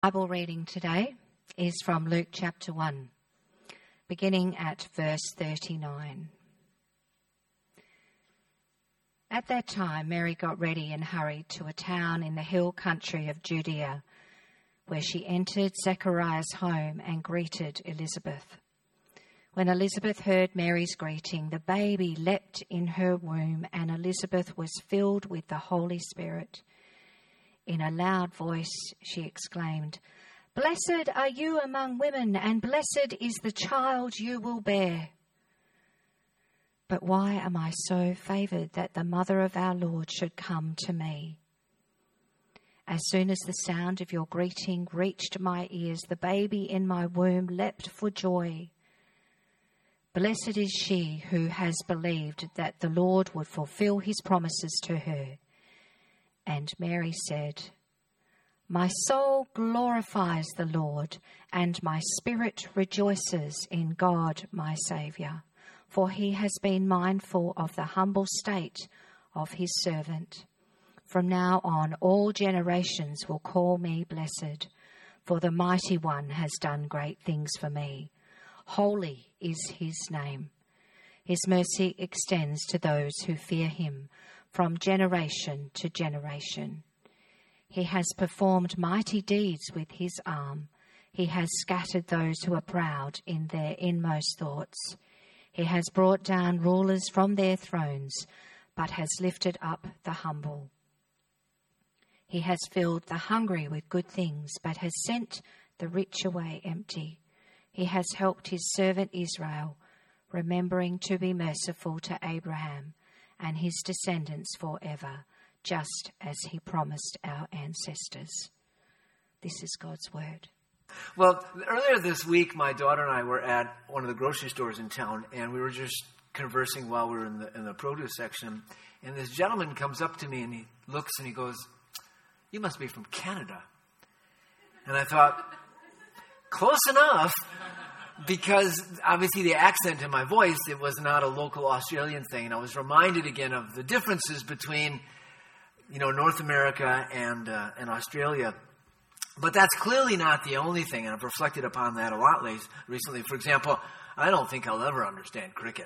Bible reading today is from Luke chapter 1, beginning at verse 39. At that time, Mary got ready and hurried to a town in the hill country of Judea, where she entered Zechariah's home and greeted Elizabeth. When Elizabeth heard Mary's greeting, the baby leapt in her womb, and Elizabeth was filled with the Holy Spirit. In a loud voice she exclaimed, "Blessed are you among women, and blessed is the child you will bear. But why am I so favoured that the mother of our Lord should come to me? As soon as the sound of your greeting reached my ears, the baby in my womb leapt for joy. Blessed is she who has believed that the Lord would fulfill his promises to her." And Mary said, "My soul glorifies the Lord, and my spirit rejoices in God my Saviour, for he has been mindful of the humble state of his servant. From now on all generations will call me blessed, for the Mighty One has done great things for me. Holy is his name. His mercy extends to those who fear him from generation to generation. He has performed mighty deeds with his arm. He has scattered those who are proud in their inmost thoughts. He has brought down rulers from their thrones, but has lifted up the humble. He has filled the hungry with good things, but has sent the rich away empty. He has helped his servant Israel, remembering to be merciful to Abraham and his descendants forever, just as he promised our ancestors." This is God's word. Well, earlier this week, my daughter and I were at one of the grocery stores in town, and we were just conversing while we were in the produce section. And this gentleman comes up to me, and he looks and he goes, "You must be from Canada." And I thought, close enough, because obviously the accent in my voice, it was not a local Australian thing. And I was reminded again of the differences between, North America and Australia. But that's clearly not the only thing, and I've reflected upon that a lot recently. For example, I don't think I'll ever understand cricket.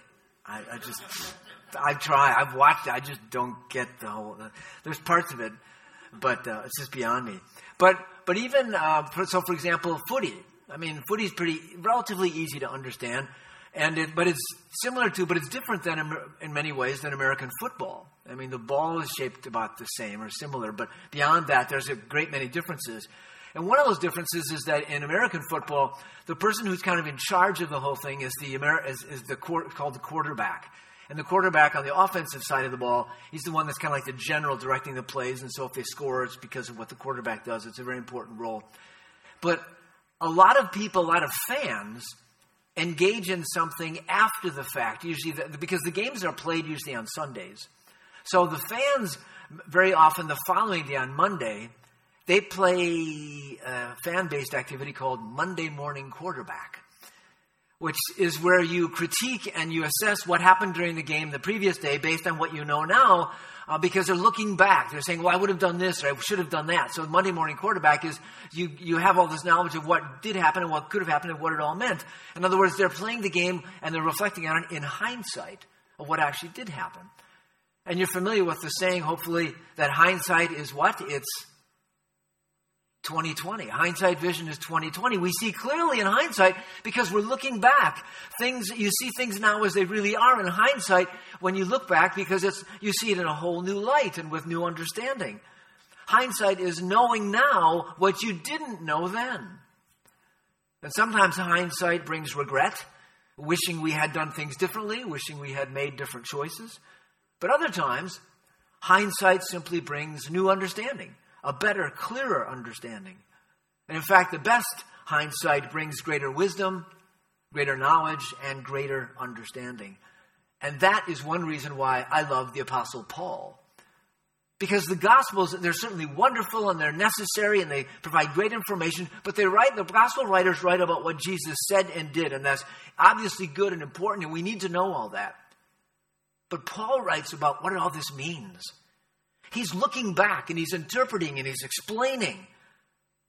I try. I've watched it. I just don't get the whole. There's parts of it, but it's just beyond me. But even for example, footy. I mean, footy is relatively easy to understand, but it's similar to, but it's different than in many ways than American football. I mean, the ball is shaped about the same or similar, but beyond that, there's a great many differences. And one of those differences is that in American football, the person who's kind of in charge of the whole thing is called the quarterback. And the quarterback on the offensive side of the ball, he's the one that's kind of like the general directing the plays. And so if they score, it's because of what the quarterback does. It's a very important role. But a lot of people, a lot of fans engage in something after the fact, usually because the games are played usually on Sundays. So the fans, very often the following day on Monday, they play a fan-based activity called Monday Morning Quarterback, which is where you critique and you assess what happened during the game the previous day based on what you know now, because they're looking back. They're saying, well, I would have done this or I should have done that. So Monday Morning Quarterback is you have all this knowledge of what did happen and what could have happened and what it all meant. In other words, they're playing the game and they're reflecting on it in hindsight of what actually did happen. And you're familiar with the saying, hopefully, that hindsight is what? It's 2020. Hindsight vision is 2020. We see clearly in hindsight because we're looking back. You see things now as they really are in hindsight when you look back because you see it in a whole new light and with new understanding. Hindsight is knowing now what you didn't know then. And sometimes hindsight brings regret, wishing we had done things differently, wishing we had made different choices. But other times, hindsight simply brings new understanding. A better, clearer understanding. And in fact, the best hindsight brings greater wisdom, greater knowledge, and greater understanding. And that is one reason why I love the Apostle Paul. Because the Gospels, they're certainly wonderful and they're necessary and they provide great information, but the Gospel writers write about what Jesus said and did, and that's obviously good and important, and we need to know all that. But Paul writes about what all this means. He's looking back and he's interpreting and he's explaining.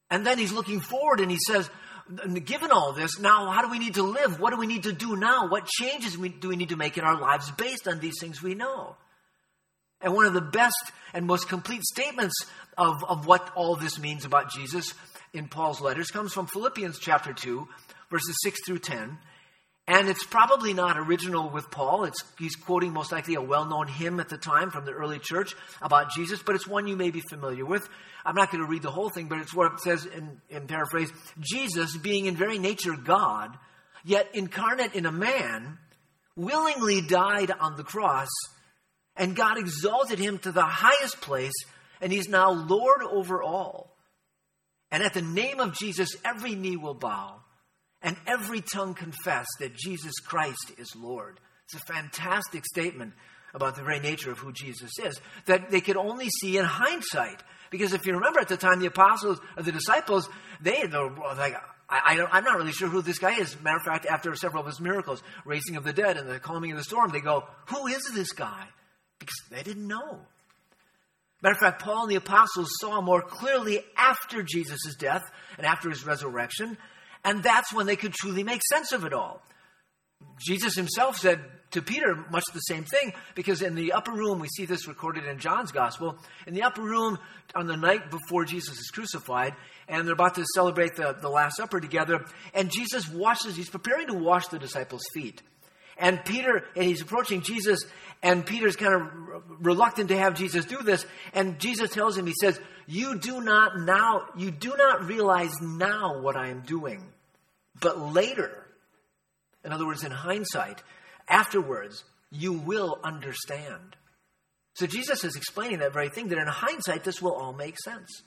And then he's looking forward and he says, given all this, now how do we need to live? What do we need to do now? What changes do we need to make in our lives based on these things we know? And one of the best and most complete statements of what all this means about Jesus in Paul's letters comes from Philippians chapter 2, verses 6 through 10. And it's probably not original with Paul. He's quoting most likely a well-known hymn at the time from the early church about Jesus, but it's one you may be familiar with. I'm not going to read the whole thing, but it's where it says in paraphrase, Jesus, being in very nature God, yet incarnate in a man, willingly died on the cross, and God exalted him to the highest place, and he's now Lord over all. And at the name of Jesus, every knee will bow, and every tongue confess that Jesus Christ is Lord. It's a fantastic statement about the very nature of who Jesus is, that they could only see in hindsight. Because if you remember at the time, the apostles, or the disciples, they're like, I'm not really sure who this guy is. Matter of fact, after several of his miracles, raising of the dead and the calming of the storm, they go, who is this guy? Because they didn't know. Matter of fact, Paul and the apostles saw more clearly after Jesus' death and after his resurrection, and that's when they could truly make sense of it all. Jesus himself said to Peter much the same thing, because in the upper room, we see this recorded in John's gospel, in the upper room on the night before Jesus is crucified, and they're about to celebrate the Last Supper together, and Jesus he's preparing to wash the disciples' feet. And he's approaching Jesus, and Peter's kind of reluctant to have Jesus do this, and Jesus tells him, he says, you do not realize now what I am doing, but later, in other words, in hindsight, afterwards, you will understand. So Jesus is explaining that very thing, that in hindsight, this will all make sense.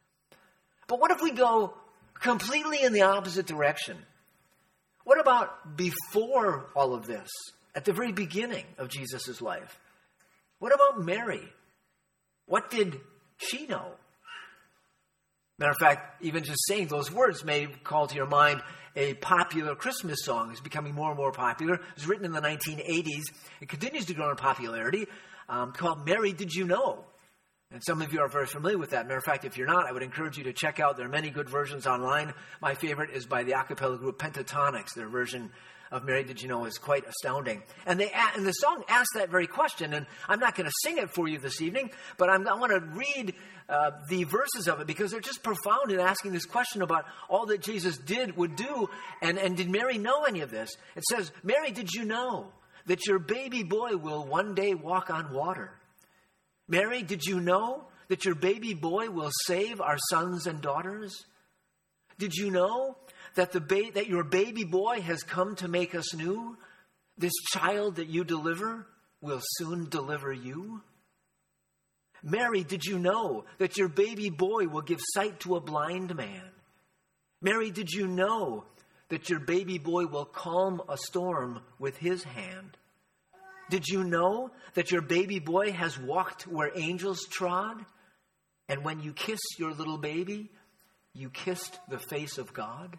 But what if we go completely in the opposite direction? What about before all of this, at the very beginning of Jesus' life? What about Mary? What did she know? Matter of fact, even just saying those words may call to your mind a popular Christmas song. It's becoming more and more popular. It was written in the 1980s. It continues to grow in popularity, called Mary, Did You Know? And some of you are very familiar with that. Matter of fact, if you're not, I would encourage you to check out. There are many good versions online. My favorite is by the a cappella group Pentatonix. Their version of Mary, Did You Know is quite astounding. And the song asks that very question. And I'm not going to sing it for you this evening, but I want to read the verses of it, because they're just profound in asking this question about all that Jesus would do. And did Mary know any of this? It says, Mary, did you know that your baby boy will one day walk on water? Mary, did you know that your baby boy will save our sons and daughters? Did you know that that your baby boy has come to make us new? This child that you deliver will soon deliver you. Mary, did you know that your baby boy will give sight to a blind man? Mary, did you know that your baby boy will calm a storm with his hand? Did you know that your baby boy has walked where angels trod? And when you kiss your little baby, you kissed the face of God?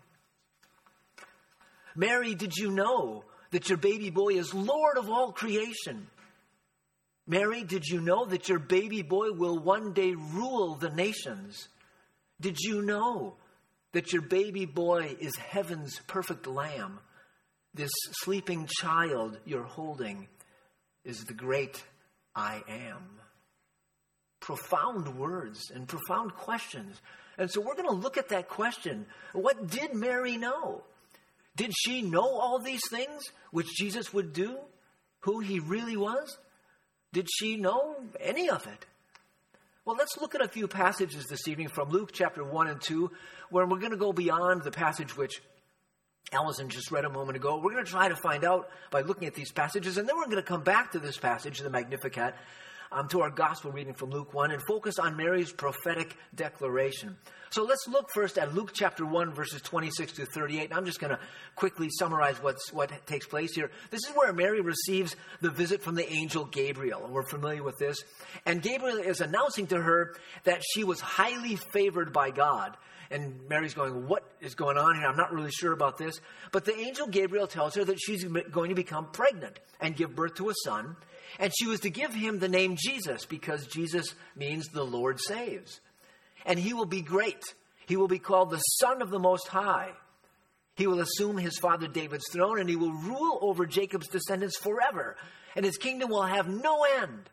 Mary, did you know that your baby boy is Lord of all creation? Mary, did you know that your baby boy will one day rule the nations? Did you know that your baby boy is heaven's perfect lamb? This sleeping child you're holding is the great I am. Profound words and profound questions. And so we're going to look at that question. What did Mary know? Did she know all these things which Jesus would do? Who he really was? Did she know any of it? Well, let's look at a few passages this evening from Luke chapter 1 and 2, where we're going to go beyond the passage which Allison just read a moment ago. We're going to try to find out by looking at these passages, and then we're going to come back to this passage, the Magnificat, to our gospel reading from Luke 1 and focus on Mary's prophetic declaration. So let's look first at Luke chapter 1, verses 26 to 38. And I'm just going to quickly summarize what takes place here. This is where Mary receives the visit from the angel Gabriel. And we're familiar with this. And Gabriel is announcing to her that she was highly favored by God. And Mary's going, what is going on here? I'm not really sure about this. But the angel Gabriel tells her that she's going to become pregnant and give birth to a son. And she was to give him the name Jesus, because Jesus means the Lord saves. And he will be great. He will be called the Son of the Most High. He will assume his father David's throne, and he will rule over Jacob's descendants forever, and his kingdom will have no end.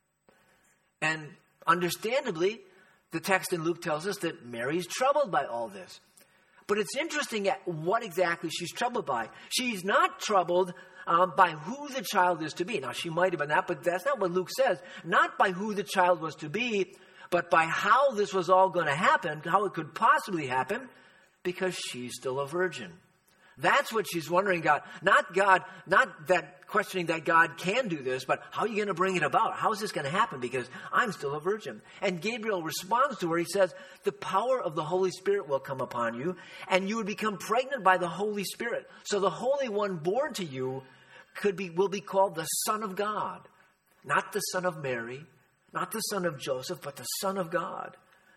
And understandably, the text in Luke tells us that Mary's troubled by all this. But it's interesting at what exactly she's troubled by. She's not troubled by who the child is to be. Now, she might have been that, but that's not what Luke says. Not by who the child was to be, but by how this was all going to happen, how it could possibly happen, because she's still a virgin. That's what she's wondering, God. Not that questioning that God can do this, but how are you going to bring it about? How is this going to happen? Because I'm still a virgin. And Gabriel responds to her. He says, the power of the Holy Spirit will come upon you, and you would become pregnant by the Holy Spirit. So the Holy One born to you will be called the Son of God. Not the Son of Mary, not the Son of Joseph, but the Son of God.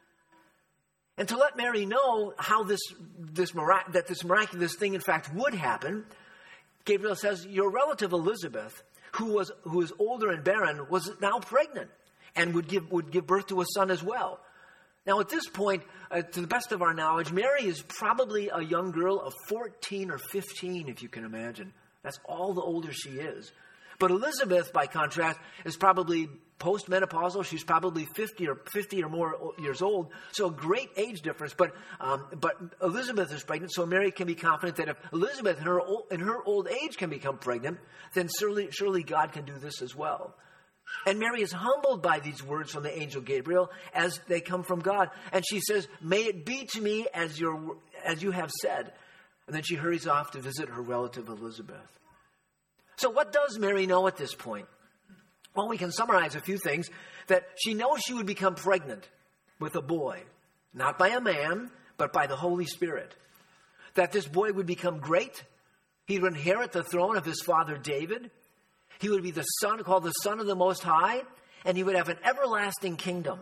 And to let Mary know how this miraculous thing, in fact, would happen, Gabriel says, your relative Elizabeth, who is older and barren, was now pregnant and would give birth to a son as well. Now, at this point, to the best of our knowledge, Mary is probably a young girl of 14 or 15, if you can imagine. That's all the older she is. But Elizabeth, by contrast, is probably postmenopausal. She's probably 50 or more years old. So a great age difference. But Elizabeth is pregnant, so Mary can be confident that if Elizabeth in her old age can become pregnant, then surely God can do this as well. And Mary is humbled by these words from the angel Gabriel as they come from God. And she says, may it be to me as you have said. And then she hurries off to visit her relative Elizabeth. So what does Mary know at this point? Well, we can summarize a few things. That she knows she would become pregnant with a boy. Not by a man, but by the Holy Spirit. That this boy would become great. He would inherit the throne of his father David. He would be called the Son of the Most High. And he would have an everlasting kingdom.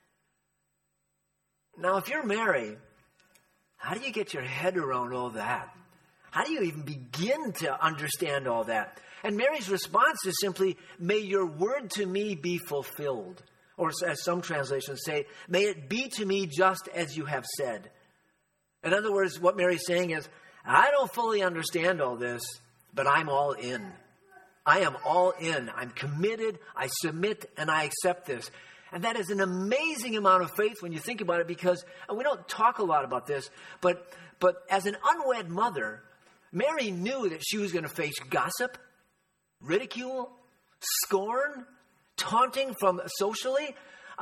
Now, if you're Mary, how do you get your head around all that? How do you even begin to understand all that? And Mary's response is simply, may your word to me be fulfilled. Or as some translations say, may it be to me just as you have said. In other words, what Mary's saying is, I don't fully understand all this, but I'm all in. I am all in. I'm committed. I submit and I accept this. And that is an amazing amount of faith when you think about it, because and we don't talk a lot about this, but as an unwed mother, Mary knew that she was going to face gossip, ridicule, scorn, taunting from socially.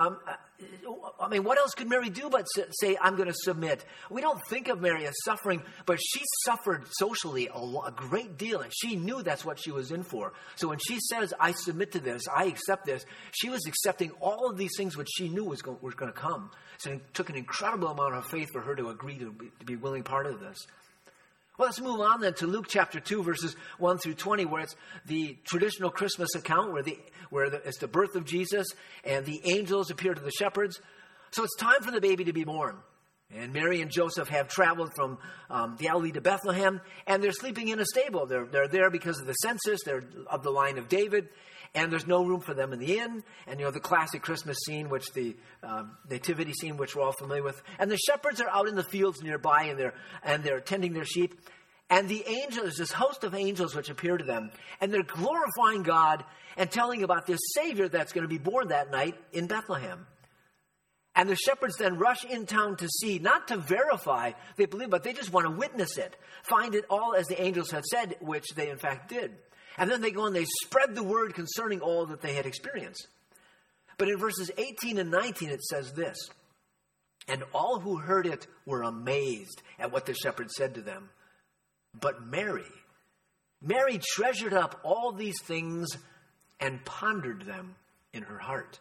What else could Mary do but say, I'm going to submit? We don't think of Mary as suffering, but she suffered socially a great deal, and she knew that's what she was in for. So when she says, I submit to this, I accept this, she was accepting all of these things which she knew were going to come. So it took an incredible amount of faith for her to agree to be willing part of this. Well, let's move on then to Luke chapter 2, verses 1 through 20, where it's the traditional Christmas account, where it's the birth of Jesus, and the angels appear to the shepherds. So it's time for the baby to be born. And Mary and Joseph have traveled from Galilee to Bethlehem, and they're sleeping in a stable. They're there because of the census. They're of the line of David, and there's no room for them in the inn. And, the classic Christmas scene, which the nativity scene, which we're all familiar with. And the shepherds are out in the fields nearby, and they're tending their sheep. And the angels, this host of angels which appear to them, and they're glorifying God and telling about this Savior that's going to be born that night in Bethlehem. And the shepherds then rush in town to see, not to verify they believe, but they just want to witness it. Find it all as the angels had said, which they in fact did. And then they go and they spread the word concerning all that they had experienced. But in verses 18 and 19 it says this, and all who heard it were amazed at what the shepherds said to them. But Mary treasured up all these things and pondered them in her heart.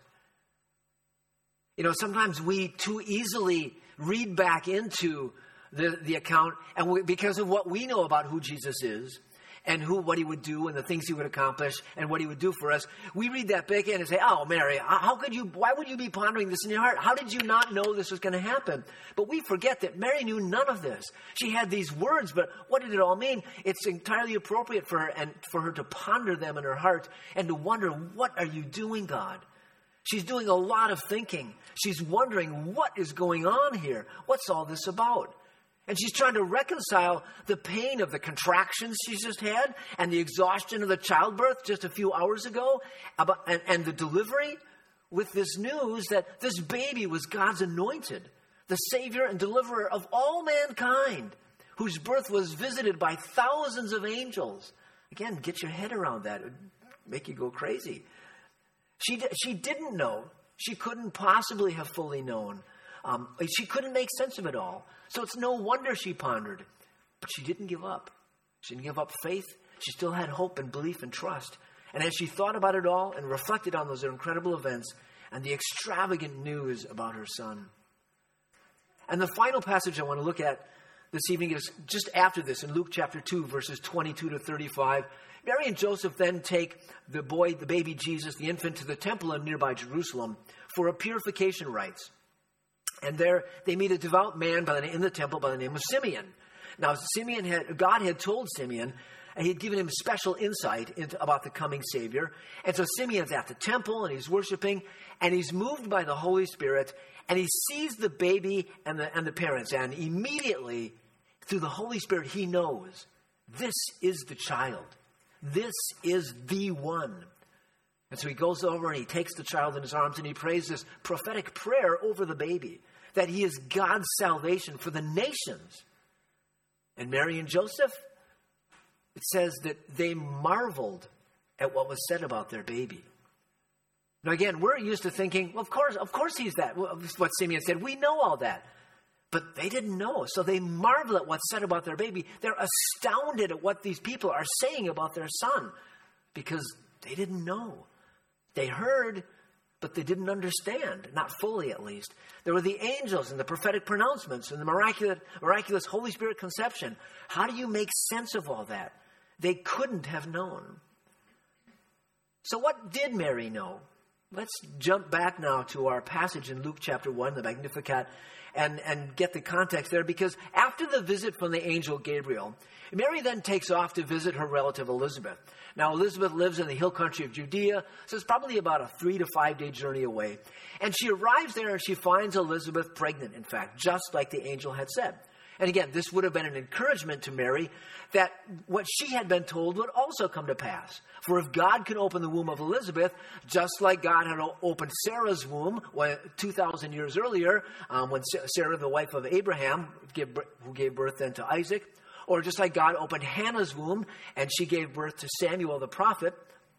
Sometimes we too easily read back into the account, and because of what we know about who Jesus is, and what he would do, and the things he would accomplish, and what he would do for us, we read that back in and say, oh, Mary, why would you be pondering this in your heart? How did you not know this was going to happen? But we forget that Mary knew none of this. She had these words, but what did it all mean? It's entirely appropriate for her to ponder them in her heart and to wonder, what are you doing, God? She's doing a lot of thinking. She's wondering, what is going on here? What's all this about? And she's trying to reconcile the pain of the contractions she's just had and the exhaustion of the childbirth just a few hours ago and the delivery with this news that this baby was God's anointed, the Savior and deliverer of all mankind, whose birth was visited by thousands of angels. Again, get your head around that. It would make you go crazy. She didn't know. She couldn't possibly have fully known. She couldn't make sense of it all. So it's no wonder she pondered. But she didn't give up. She didn't give up faith. She still had hope and belief and trust. And as she thought about it all and reflected on those incredible events and the extravagant news about her son. And the final passage I want to look at this evening is just after this in Luke chapter 2, verses 22 to 35. Mary and Joseph then take the baby Jesus, the infant, to the temple in nearby Jerusalem for a purification rites. And there they meet a devout man in the temple by the name of Simeon. Now, God had told Simeon, and he had given him special insight about the coming Savior. And so Simeon's at the temple, and he's worshiping, and he's moved by the Holy Spirit, and he sees the baby and the parents. And immediately, through the Holy Spirit, he knows, this is the child. This is the one. And so he goes over and he takes the child in his arms and he prays this prophetic prayer over the baby, that he is God's salvation for the nations. And Mary and Joseph, it says that they marveled at what was said about their baby. Now again, we're used to thinking, well, of course he's that. What Simeon said, we know all that. But they didn't know. So they marvel at what's said about their baby. They're astounded at what these people are saying about their son because they didn't know. They heard, but they didn't understand, not fully at least. There were the angels and the prophetic pronouncements and the miraculous Holy Spirit conception. How do you make sense of all that? They couldn't have known. So what did Mary know? Let's jump back now to our passage in Luke chapter 1, the Magnificat, and get the context there, because after the visit from the angel Gabriel, Mary then takes off to visit her relative Elizabeth. Now, Elizabeth lives in the hill country of Judea, so it's probably about a 3 to 5 day journey away. And she arrives there and she finds Elizabeth pregnant, in fact, just like the angel had said. And again, this would have been an encouragement to Mary that what she had been told would also come to pass. For if God can open the womb of Elizabeth, just like God had opened Sarah's womb 2,000 years earlier, when Sarah, the wife of Abraham, who gave birth then to Isaac, or just like God opened Hannah's womb and she gave birth to Samuel the prophet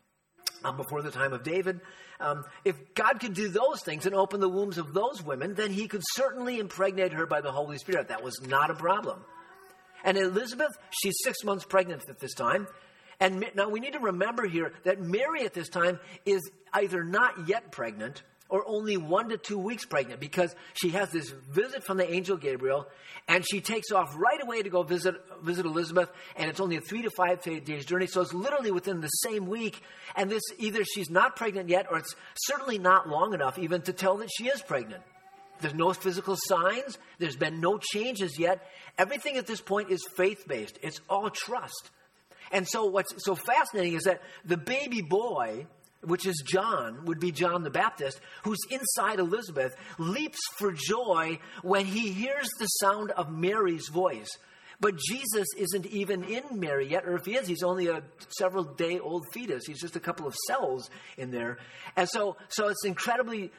before the time of David. If God could do those things and open the wombs of those women, then he could certainly impregnate her by the Holy Spirit. That was not a problem. And Elizabeth, she's 6 months pregnant at this time. And now we need to remember here that Mary at this time is either not yet pregnant or only 1 to 2 weeks pregnant, because she has this visit from the angel Gabriel, and she takes off right away to go visit Elizabeth, and it's only a 3 to 5 days journey, so it's literally within the same week, and this either she's not pregnant yet, or it's certainly not long enough even to tell that she is pregnant. There's no physical signs. There's been no changes yet. Everything at this point is faith-based. It's all trust. And so what's so fascinating is that the baby boy, which is John, would be John the Baptist, who's inside Elizabeth, leaps for joy when he hears the sound of Mary's voice. But Jesus isn't even in Mary yet, or if he is, he's only a several-day-old fetus. He's just a couple of cells in there. And so it's incredibly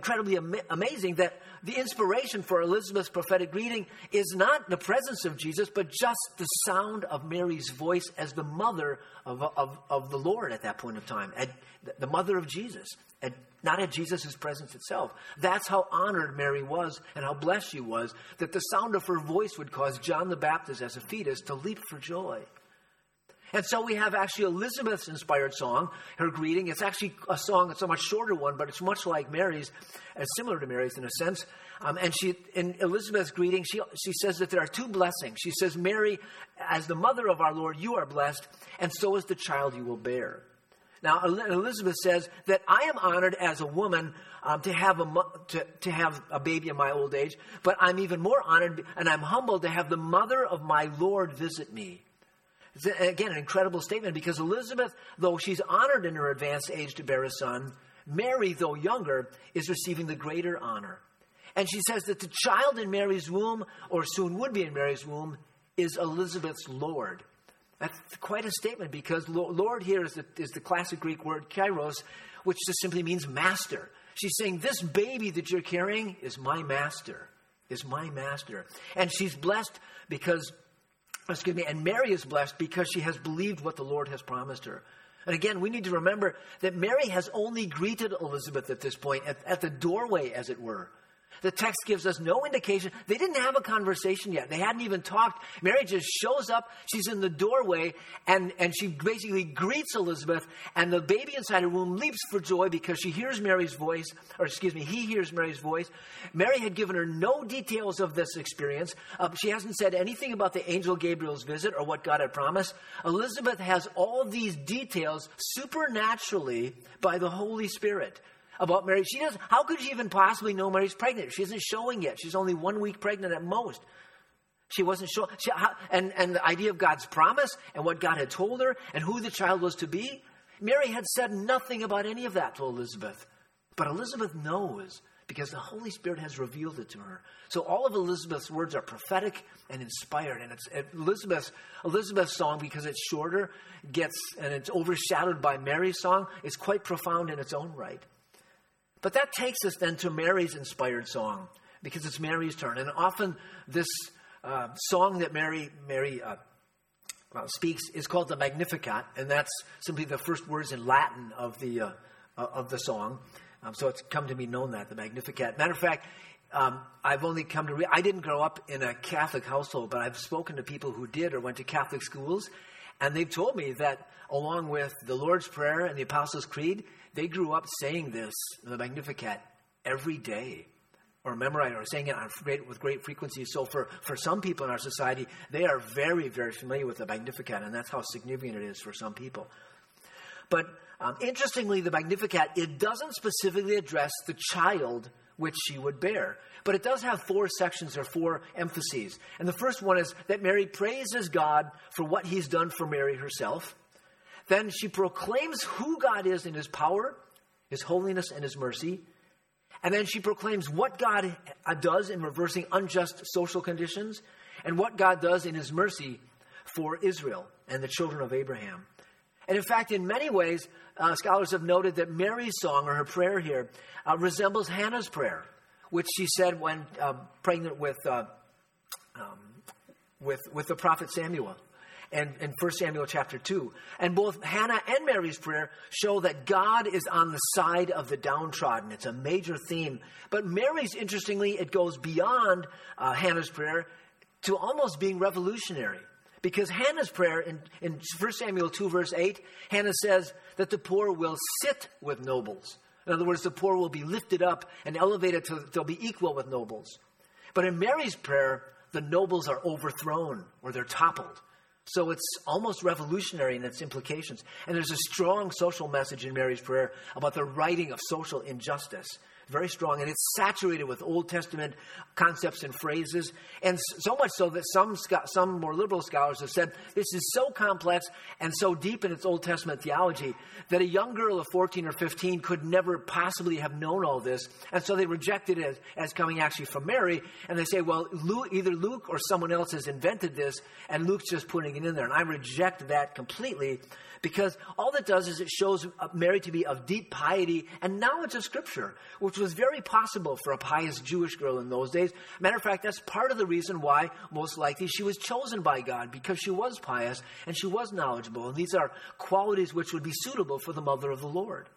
amazing that the inspiration for Elizabeth's prophetic greeting is not the presence of Jesus, but just the sound of Mary's voice as the mother of the Lord at that point of time, the mother of Jesus, and not at Jesus' presence itself. That's how honored Mary was and how blessed she was, that the sound of her voice would cause John the Baptist as a fetus to leap for joy. And so we have actually Elizabeth's inspired song, her greeting. It's actually a song that's a much shorter one, but it's much like Mary's, similar to Mary's in a sense. And in Elizabeth's greeting, she says that there are 2 blessings. She says, Mary, as the mother of our Lord, you are blessed, and so is the child you will bear. Now, Elizabeth says that I am honored as a woman to have a baby in my old age, but I'm even more honored and I'm humbled to have the mother of my Lord visit me. It's, again, an incredible statement, because Elizabeth, though she's honored in her advanced age to bear a son, Mary, though younger, is receiving the greater honor. And she says that the child in Mary's womb, or soon would be in Mary's womb, is Elizabeth's Lord. That's quite a statement, because Lord here is the classic Greek word kairos, which just simply means master. She's saying, this baby that you're carrying is my master, And she's blessed because, and Mary is blessed because she has believed what the Lord has promised her. And again, we need to remember that Mary has only greeted Elizabeth at this point, at the doorway, as it were. The text gives us no indication. They didn't have a conversation yet. They hadn't even talked. Mary just shows up. She's in the doorway, and she basically greets Elizabeth, and the baby inside her womb leaps for joy because he hears Mary's voice. Mary had given her no details of this experience. She hasn't said anything about the angel Gabriel's visit or what God had promised. Elizabeth has all these details supernaturally by the Holy Spirit about Mary. How could she even possibly know Mary's pregnant? She isn't showing yet. She's only 1 week pregnant at most. She wasn't sure. And the idea of God's promise and what God had told her and who the child was to be, Mary had said nothing about any of that to Elizabeth. But Elizabeth knows because the Holy Spirit has revealed it to her. So all of Elizabeth's words are prophetic and inspired. And Elizabeth's song, because it's shorter, and it's overshadowed by Mary's song, is quite profound in its own right. But that takes us then to Mary's inspired song, because it's Mary's turn. And often this song that Mary speaks is called the Magnificat, and that's simply the first words in Latin of the song. So it's come to be known that, the Magnificat. Matter of fact, I've only come to I didn't grow up in a Catholic household, but I've spoken to people who did or went to Catholic schools, and they've told me that along with the Lord's Prayer and the Apostles' Creed, they grew up saying this, the Magnificat, every day, or memorizing or saying it with great frequency. So for some people in our society, they are very, very familiar with the Magnificat, and that's how significant it is for some people. But interestingly, the Magnificat, it doesn't specifically address the child which she would bear. But it does have 4 sections or 4 emphases. And the first one is that Mary praises God for what he's done for Mary herself. Then she proclaims who God is in his power, his holiness, and his mercy. And then she proclaims what God does in reversing unjust social conditions and what God does in his mercy for Israel and the children of Abraham. And in fact, in many ways, scholars have noted that Mary's song, or her prayer here, resembles Hannah's prayer, which she said when pregnant with the prophet Samuel. And in 1 Samuel chapter 2. And both Hannah and Mary's prayer show that God is on the side of the downtrodden. It's a major theme. But Mary's, interestingly, it goes beyond Hannah's prayer to almost being revolutionary. Because Hannah's prayer in 1 Samuel 2 verse 8, Hannah says that the poor will sit with nobles. In other words, the poor will be lifted up and elevated till they'll be equal with nobles. But in Mary's prayer, the nobles are overthrown or they're toppled. So it's almost revolutionary in its implications. And there's a strong social message in Mary's prayer about the righting of social injustice. Very strong. And it's saturated with Old Testament concepts and phrases. And so much so that some more liberal scholars have said this is so complex and so deep in its Old Testament theology that a young girl of 14 or 15 could never possibly have known all this. And so they rejected it as coming actually from Mary. And they say, well, either Luke or someone else has invented this, and Luke's just putting it in there. And I reject that completely, because all it does is it shows Mary to be of deep piety and knowledge of Scripture, which was very possible for a pious Jewish girl in those days. Matter of fact, that's part of the reason why, most likely, she was chosen by God, because she was pious and she was knowledgeable. And these are qualities which would be suitable for the mother of the Lord.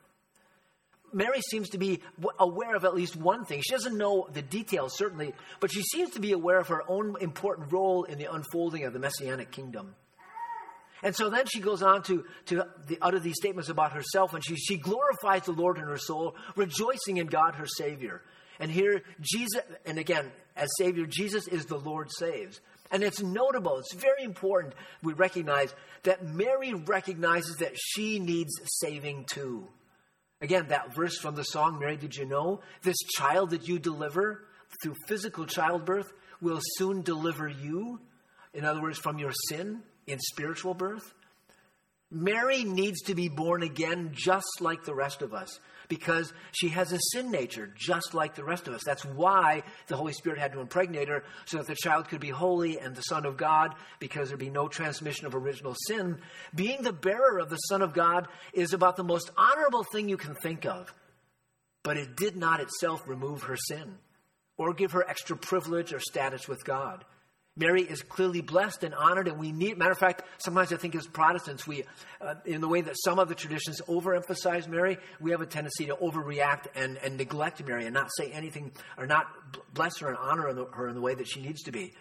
Mary seems to be aware of at least one thing. She doesn't know the details, certainly, but she seems to be aware of her own important role in the unfolding of the Messianic kingdom. And so then she goes on to utter these statements about herself, and she glorifies the Lord in her soul, rejoicing in God, her Savior. And here, Jesus, and again, as Savior, Jesus is the Lord saves. And it's notable, it's very important we recognize that Mary recognizes that she needs saving too. Again, that verse from the song, Mary, did you know? This child that you deliver through physical childbirth will soon deliver you. In other words, from your sin in spiritual birth. Mary needs to be born again just like the rest of us because she has a sin nature just like the rest of us. That's why the Holy Spirit had to impregnate her so that the child could be holy and the Son of God because there'd be no transmission of original sin. Being the bearer of the Son of God is about the most honorable thing you can think of. But it did not itself remove her sin or give her extra privilege or status with God. Mary is clearly blessed and honored, and we need, matter of fact, sometimes I think as Protestants, we, in the way that some of the traditions overemphasize Mary, we have a tendency to overreact and neglect Mary and not say anything, or not bless her and honor her in the way that she needs to be.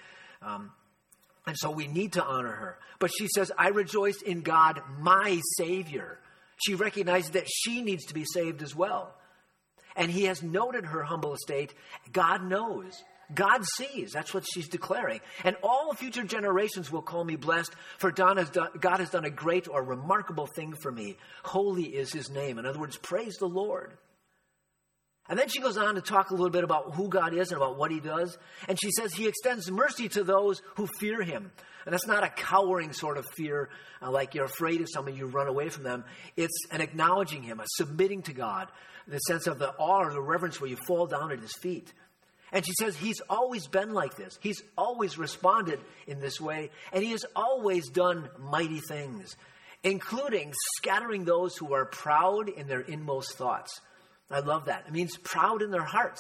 And so we need to honor her. But she says, I rejoice in God, my Savior. She recognizes that she needs to be saved as well. And he has noted her humble estate. God knows. God sees. That's what she's declaring. And all future generations will call me blessed, for God has done a great or remarkable thing for me. Holy is his name. In other words, praise the Lord. And then she goes on to talk a little bit about who God is and about what he does. And she says he extends mercy to those who fear him. And that's not a cowering sort of fear, like you're afraid of someone, you run away from them. It's an acknowledging him, a submitting to God, the sense of the awe or the reverence where you fall down at his feet. And she says he's always been like this. He's always responded in this way. And he has always done mighty things, including scattering those who are proud in their inmost thoughts. I love that. It means proud in their hearts,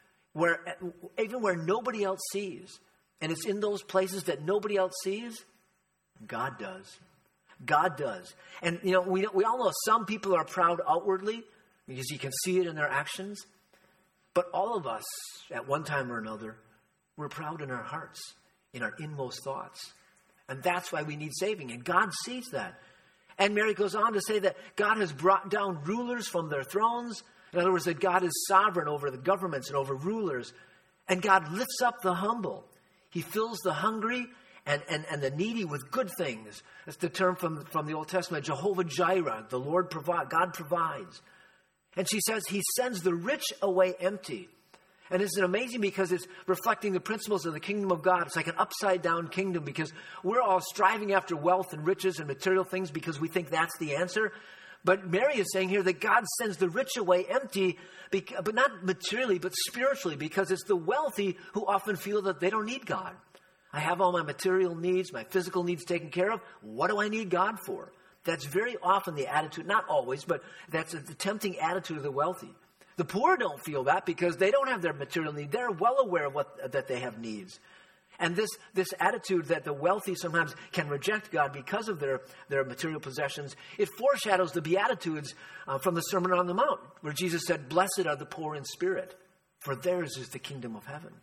even where nobody else sees. And it's in those places that nobody else sees, God does. God does. And, we all know some people are proud outwardly because you can see it in their actions. But all of us, at one time or another, we're proud in our hearts, in our inmost thoughts. And that's why we need saving. And God sees that. And Mary goes on to say that God has brought down rulers from their thrones. In other words, that God is sovereign over the governments and over rulers. And God lifts up the humble. He fills the hungry and the needy with good things. That's the term from the Old Testament, Jehovah Jireh, the Lord provides, God provides. And she says he sends the rich away empty. And it's amazing because it's reflecting the principles of the kingdom of God. It's like an upside down kingdom because we're all striving after wealth and riches and material things because we think that's the answer. But Mary is saying here that God sends the rich away empty, but not materially, but spiritually, because it's the wealthy who often feel that they don't need God. I have all my material needs, my physical needs taken care of. What do I need God for? That's very often the attitude, not always, but that's the tempting attitude of the wealthy. The poor don't feel that because they don't have their material need. They're well aware of that they have needs. And this attitude that the wealthy sometimes can reject God because of their material possessions, it foreshadows the Beatitudes from the Sermon on the Mount, where Jesus said, "Blessed are the poor in spirit, for theirs is the kingdom of heaven."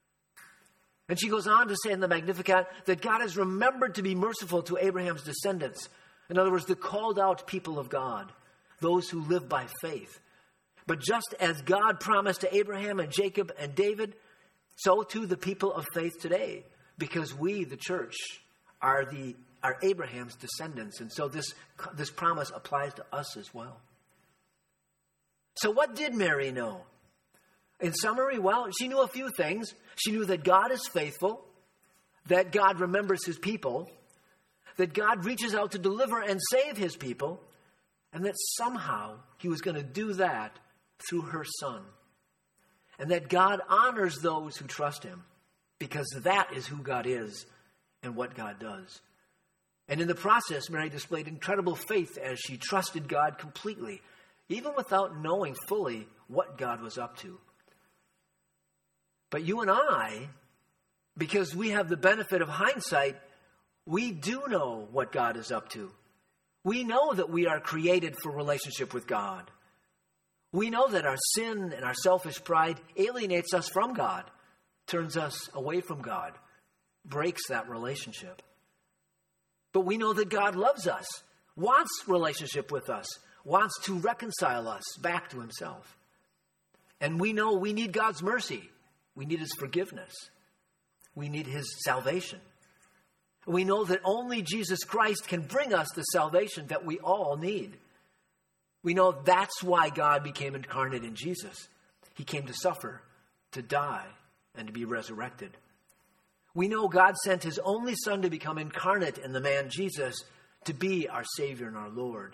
And she goes on to say in the Magnificat that God has remembered to be merciful to Abraham's descendants. In other words, the called out people of God, those who live by faith. But just as God promised to Abraham and Jacob and David, so too the people of faith today, because we, the church, are Abraham's descendants. And so this promise applies to us as well. So what did Mary know? In summary, well, she knew a few things. She knew that God is faithful, that God remembers his people, that God reaches out to deliver and save his people, and that somehow he was going to do that through her son. And that God honors those who trust him, because that is who God is and what God does. And in the process, Mary displayed incredible faith as she trusted God completely, even without knowing fully what God was up to. But you and I, because we have the benefit of hindsight, we do know what God is up to. We know that we are created for relationship with God. We know that our sin and our selfish pride alienates us from God, turns us away from God, breaks that relationship. But we know that God loves us, wants relationship with us, wants to reconcile us back to himself. And we know we need God's mercy. We need his forgiveness. We need his salvation. We know that only Jesus Christ can bring us the salvation that we all need. We know that's why God became incarnate in Jesus. He came to suffer, to die, and to be resurrected. We know God sent his only son to become incarnate in the man Jesus to be our Savior and our Lord.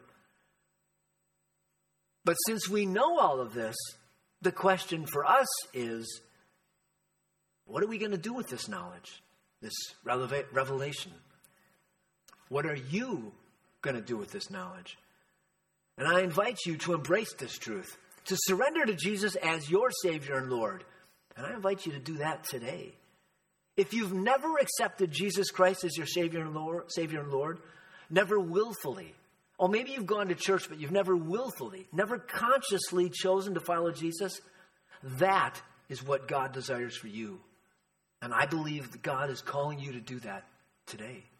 But since we know all of this, the question for us is, what are we going to do with this knowledge, this revelation? What are you going to do with this knowledge? And I invite you to embrace this truth, to surrender to Jesus as your Savior and Lord. And I invite you to do that today. If you've never accepted Jesus Christ as your Savior and Lord, never willfully, or maybe you've gone to church, but you've never willfully, never consciously chosen to follow Jesus, that is what God desires for you. And I believe that God is calling you to do that today.